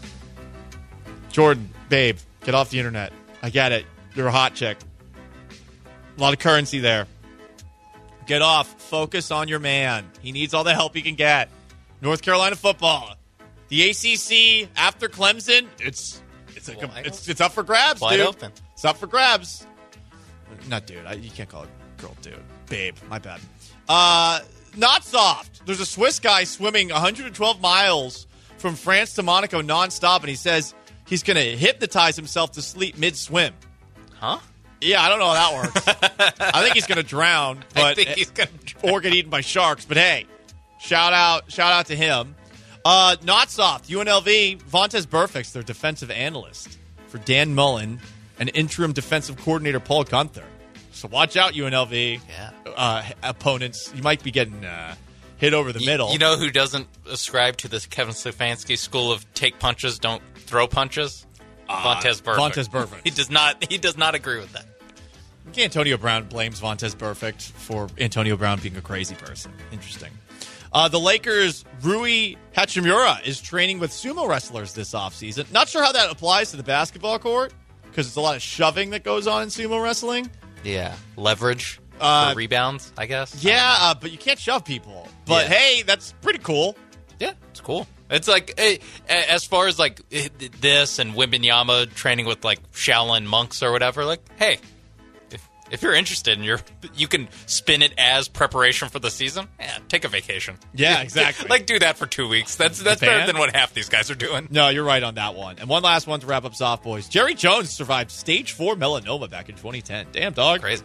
Jordan, babe, get off the internet. I get it. You're a hot chick. A lot of currency there. Get off. Focus on your man. He needs all the help he can get. North Carolina football. The A C C after Clemson, it's it's a, it's it's up for grabs,
Wide
dude.
open.
It's up for grabs. Not dude. I, you can't call a girl dude. Babe. My bad. Uh, not soft. There's a Swiss guy swimming one hundred twelve miles from France to Monaco nonstop, and he says he's going to hypnotize himself to sleep mid-swim.
Huh?
Yeah, I don't know how that works. I think he's going to drown, but
I think he's gonna drown.
or get eaten by sharks. But hey, shout out, shout out to him. Uh, not soft. U N L V. Vontaze Burfict's their defensive analyst for Dan Mullen and interim defensive coordinator Paul Gunther. So watch out, U N L V.
Yeah.
Uh, opponents, you might be getting uh, hit over the
You-
middle.
You know who doesn't ascribe to this Kevin Stefanski school of take punches, don't throw punches?
Uh,
Vontaze Burfict.
Vontaze Burfict.
He does not. He does not agree with that.
Antonio Brown blames Vontaze Burfict for Antonio Brown being a crazy person. Interesting. Uh, the Lakers' Rui Hachimura is training with sumo wrestlers this offseason. Not sure how that applies to the basketball court because it's a lot of shoving that goes on in sumo wrestling.
Yeah, leverage
Uh,
for rebounds, I guess.
Yeah, uh, but you can't shove people. But
Yeah.
hey, that's pretty cool.
Yeah, it's cool. It's like eh, eh, as far as like eh, this and Wembanyama training with like Shaolin monks or whatever. Like, hey, if if you're interested and you're you can spin it as preparation for the season. Yeah, take a vacation.
Yeah, exactly.
Like do that for two weeks. That's that's
Japan?
better than what half these guys are doing.
No, you're right on that one. And one last one to wrap up Soft Boys. Jerry Jones survived stage four melanoma back in twenty ten. Damn, dog.
Crazy.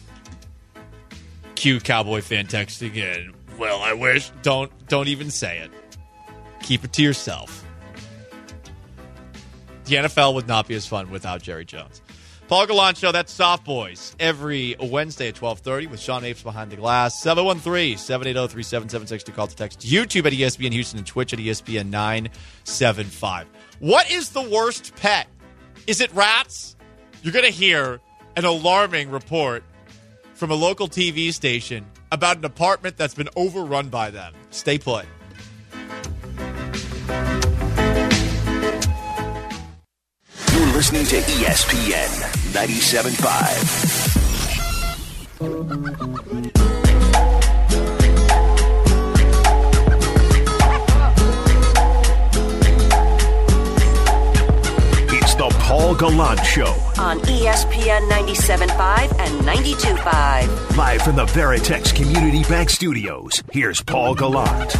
Cue Cowboy fan texting in. Well, I wish. Don't don't even say it. Keep it to yourself. The N F L would not be as fun without Jerry Jones. Paul Gallant Show, that's Soft Boys, every Wednesday at twelve thirty with Sean Apes behind the glass. seven one three, seven eight zero, three seven seven six to call to text. YouTube at E S P N Houston and Twitch at E S P N nine seven five. What is the worst pet? Is it rats? You're going to hear an alarming report from a local T V station about an apartment that's been overrun by them. Stay put.
You're listening to E S P N ninety-seven point five. It's the Paul Gallant Show.
On E S P N ninety-seven point five and ninety-two point five.
Live from the Veritex Community Bank Studios, here's Paul Gallant.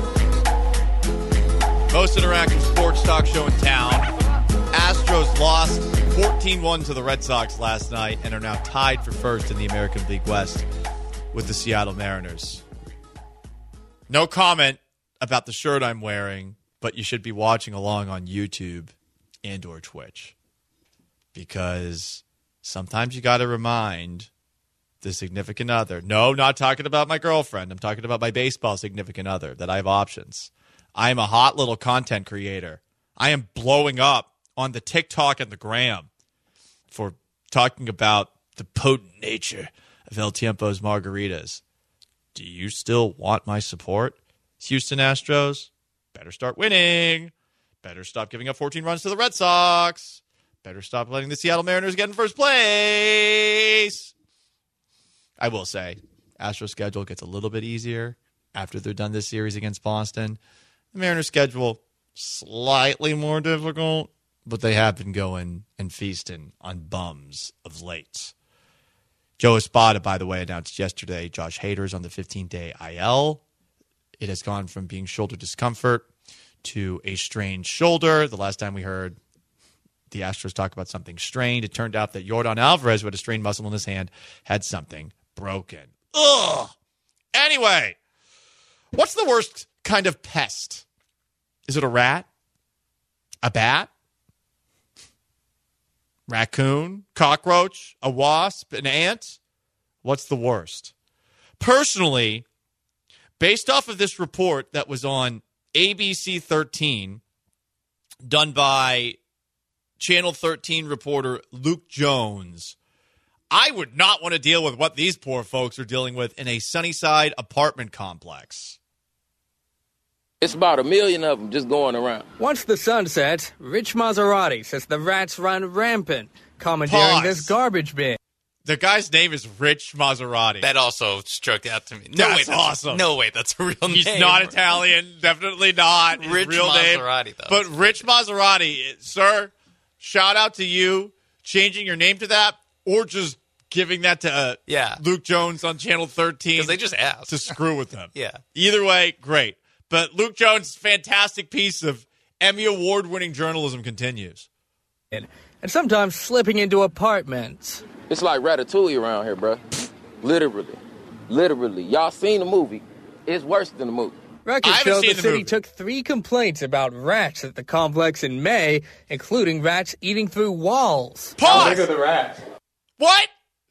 Most interactive sports talk show in town. Astros lost fourteen one to the Red Sox last night and are now tied for first in the American League West with the Seattle Mariners. No comment about the shirt I'm wearing, but you should be watching along on YouTube and or Twitch because sometimes you got to remind the significant other. No, not talking about my girlfriend. I'm talking about my baseball significant other that I have options. I am a hot little content creator. I am blowing up on the TikTok and the Gram for talking about the potent nature of El Tiempo's margaritas. Do you still want my support? Houston Astros, better start winning. Better stop giving up fourteen runs to the Red Sox. Better stop letting the Seattle Mariners get in first place. I will say, Astros schedule gets a little bit easier after they're done this series against Boston. The Mariners schedule slightly more difficult, but they have been going and feasting on bums of late. Joe Espada, by the way, announced yesterday Josh Hader's on the fifteen-day I L. It has gone from being shoulder discomfort to a strained shoulder. The last time we heard the Astros talk about something strained, it turned out that Yordan Alvarez, who had a strained muscle in his hand, had something broken. Ugh. Anyway, what's the worst kind of pest? Is it a rat? A bat? Raccoon? Cockroach? A wasp? An ant? What's the worst? Personally, based off of this report that was on A B C thirteen, done by Channel thirteen reporter Luke Jones, I would not want to deal with what these poor folks are dealing with in a Sunnyside apartment complex.
It's about a million of them just going around.
Once the sun sets, Rich Maserati says the rats run rampant, commandeering
Pause.
this garbage bin.
The guy's name is Rich Maserati.
That also struck out to me. No
That's
way, that's
awesome.
No way, that's a real
He's
name.
He's not Italian. Definitely not. His
Rich
real
Maserati,
name.
though.
But Rich Maserati, sir, shout out to you changing your name to that or just giving that to uh,
yeah.
Luke Jones on Channel thirteen.
Because they just asked.
To screw with him.
Yeah.
Either way, great. But Luke Jones' fantastic piece of Emmy Award-winning journalism continues.
And sometimes slipping into apartments.
It's like Ratatouille around here, bro. Literally. Literally. Y'all seen the movie. It's worse than the movie.
Records show the, the city movie. took three complaints about rats at the complex in May, including rats eating through walls.
Pause!
How big are the rats?
What?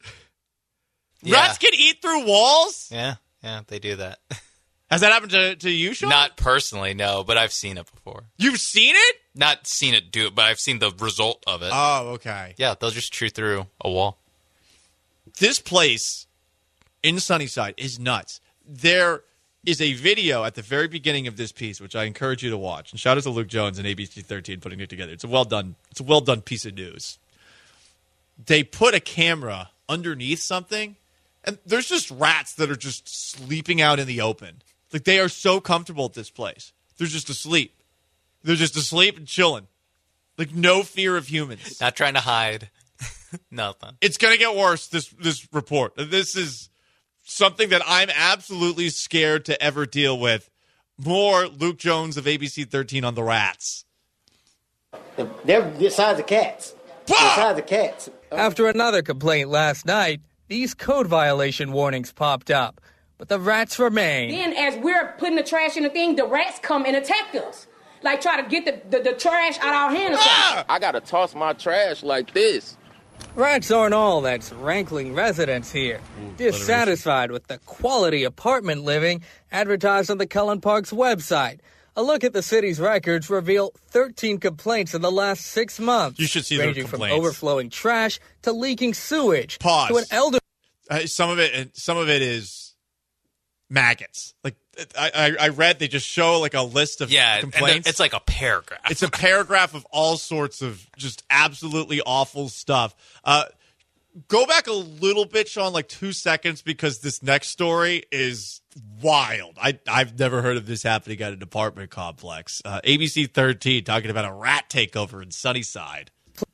Yeah.
Rats can eat through walls?
Yeah, yeah, they do that.
Has that happened to, to you, Sean?
Not personally, no, but I've seen it before.
You've seen it?
Not seen it do it, but I've seen the result of it.
Oh, okay.
Yeah, they'll just chew through a wall.
This place in Sunnyside is nuts. There is a video at the very beginning of this piece, which I encourage you to watch. And shout out to Luke Jones and A B C thirteen putting it together. It's a well done, it's a well done piece of news. They put a camera underneath something, and there's just rats that are just sleeping out in the open. Like, they are so comfortable at this place. They're just asleep. They're just asleep and chilling. Like, no fear of humans.
Not trying to hide. Nothing.
It's going to get worse, this this report. This is something that I'm absolutely scared to ever deal with. More Luke Jones of A B C thirteen on the rats.
They're the size of cats. The size of cats.
After another complaint last night, these code violation warnings popped up. But the rats remain.
Then as we're putting the trash in the thing, the rats come and attack us. Like try to get the, the, the trash out of our hands.
Ah! I got to toss my trash like this.
Rats aren't all that's rankling residents here. Ooh, dissatisfied with the quality apartment living advertised on the Cullen Park's website. A look at the city's records reveal thirteen complaints in the last six months.
You should see
ranging
their
from
complaints.
overflowing trash to leaking sewage.
Pause.
To an elder.
Uh, some of it, some of it is maggots. Like I, I, I read, they just show like a list of
yeah,
complaints.
It's like a paragraph.
It's a paragraph of all sorts of just absolutely awful stuff. Uh, go back a little bit, Sean, like two seconds, because this next story is wild. I, I've never heard of this happening at an apartment complex. Uh, A B C thirteen talking about a rat takeover in Sunnyside.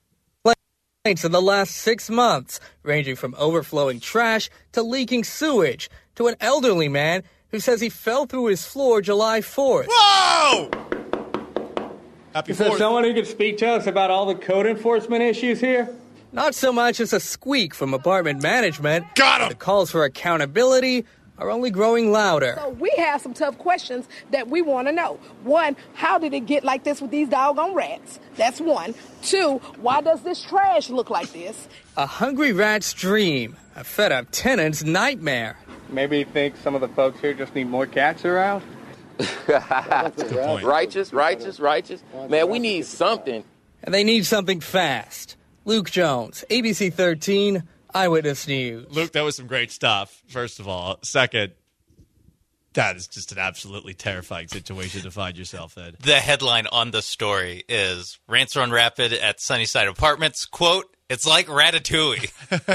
In the last six months, ranging from overflowing trash to leaking sewage to an elderly man who says he fell through his floor July fourth.
Whoa! Happy
Is there
fourth.
someone who could speak to us about all the code enforcement issues here?
Not so much as a squeak from apartment management.
Got him!
The calls for accountability are only growing louder.
So we have some tough questions that we want to know. One, how did it get like this with these doggone rats? That's one. Two, why does this trash look like this?
A hungry rat's dream, a fed-up tenant's nightmare.
Maybe you think some of the folks here just need more cats around?
Righteous, righteous, righteous. Man, we need something.
And they need something fast. Luke Jones, A B C thirteen, Eyewitness News.
Luke, that was some great stuff, first of all. Second, that is just an absolutely terrifying situation to find yourself in.
The headline on the story is Rants Run Rapid at Sunnyside Apartments. Quote, it's like Ratatouille.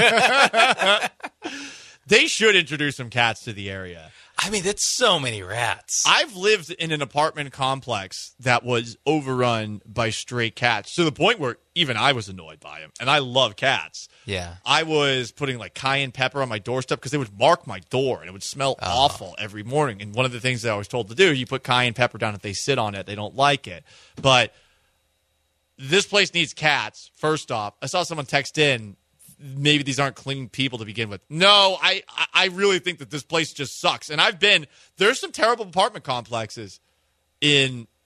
They should introduce some cats to the area.
I mean, it's so many rats.
I've lived in an apartment complex that was overrun by stray cats to the point where even I was annoyed by them. And I love cats.
Yeah.
I was putting like cayenne pepper on my doorstep because they would mark my door and it would smell
Oh.
awful every morning. And one of the things that I was told to do, you put cayenne pepper down. If they sit on it, they don't like it. But this place needs cats, first off. I saw someone text in, maybe these aren't clean people to begin with. No, I, I really think that this place just sucks. And I've been, there's some terrible apartment complexes in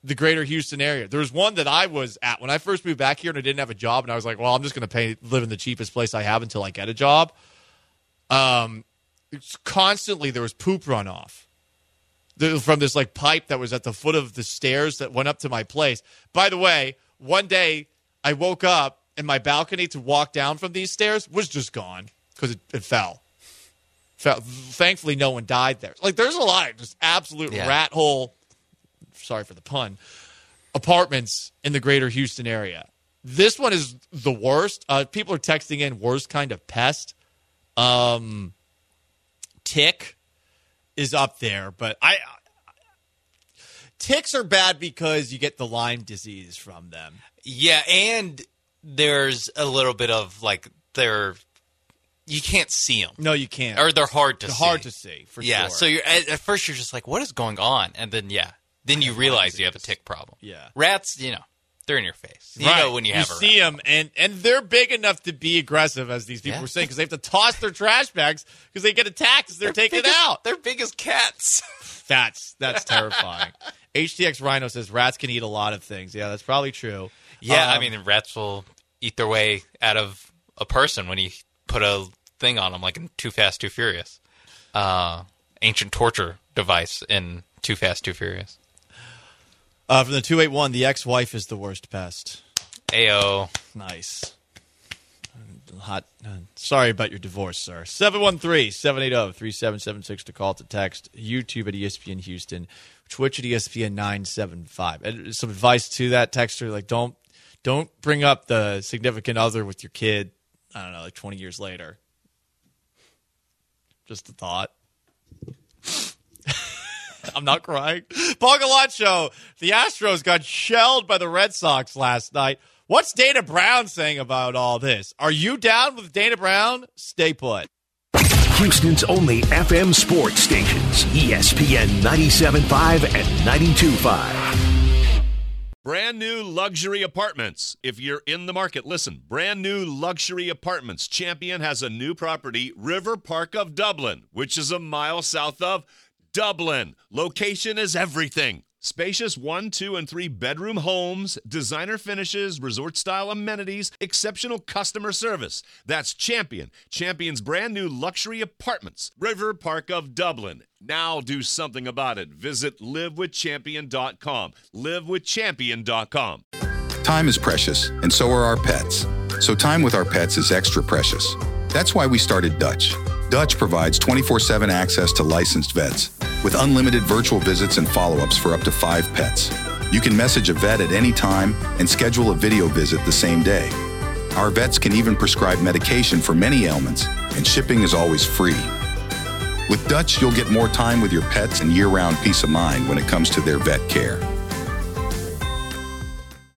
the greater Houston area. There was one that I was at when I first moved back here and I didn't have a job, and I was like, well, I'm just going to pay live in the cheapest place I have until I get a job. Um, it's constantly there was poop runoff the, from this like pipe that was at the foot of the stairs that went up to my place. By the way, one day I woke up and my balcony to walk down from these stairs was just gone because it, it fell. fell. Thankfully, no one died there. Like, there's a lot of just absolute
Yeah.
rat hole, sorry for the pun, apartments in the greater Houston area. This one is the worst. Uh, people are texting in worst kind of pest. Um, tick is up there, but I ticks are bad because you get the Lyme disease from them.
Yeah, and there's a little bit of like they're you can't see them.
No, you can't.
Or they're hard to
they're
see.
hard to see, for
yeah,
sure.
so you're at, at first you're just like, what is going on? And then yeah, then you realize you have a tick problem.
Yeah.
Rats, you know, they're in your face. You
right.
know when you have
you
a
see them, and, and they're big enough to be aggressive, as these people
Yeah.
were saying, because they have to toss their trash bags because they get attacked as they're,
They're
taken
big as-
out.
They're big as cats.
That's that's terrifying. H T X Rhino says rats can eat a lot of things. Yeah, that's probably true.
Yeah, I
Um,
mean, rats will eat their way out of a person when you put a thing on them, like in Too Fast, Too Furious. Uh, ancient torture device in Too Fast, Too Furious.
Uh, from the two eight one, the ex-wife is the worst pest.
Ayo.
Nice. Hot. Uh, sorry about your divorce, sir. seven one three, seven eight zero, three seven seven six to call, to text. YouTube at E S P N Houston. Twitch at E S P N nine seven five. And some advice to that texter, like don't don't bring up the significant other with your kid, I don't know, like twenty years later. Just a thought. I'm not crying. Paul Gallant Show. The Astros got shelled by the Red Sox last night. What's Dana Brown saying about all this? Are you down with Dana Brown? Stay put.
Houston's only F M sports stations, E S P N ninety-seven point five and ninety-two point five.
Brand new luxury apartments. If you're in the market, listen. Brand new luxury apartments. Champion has a new property, River Park of Dublin, which is a mile south of Dublin. Location is everything. Spacious one, two, and three bedroom homes, designer finishes, resort-style amenities, exceptional customer service. That's Champion. Champion's brand new luxury apartments, River Park of Dublin. Now do something about it. Visit live with champion dot com. live with champion dot com.
Time is precious, and so are our pets. So time with our pets is extra precious. That's why we started Dutch. Dutch provides twenty-four seven access to licensed vets with unlimited virtual visits and follow-ups for up to five pets. You can message a vet at any time and schedule a video visit the same day. Our vets can even prescribe medication for many ailments, and shipping is always free. With Dutch, you'll get more time with your pets and year-round peace of mind when it comes to their vet care.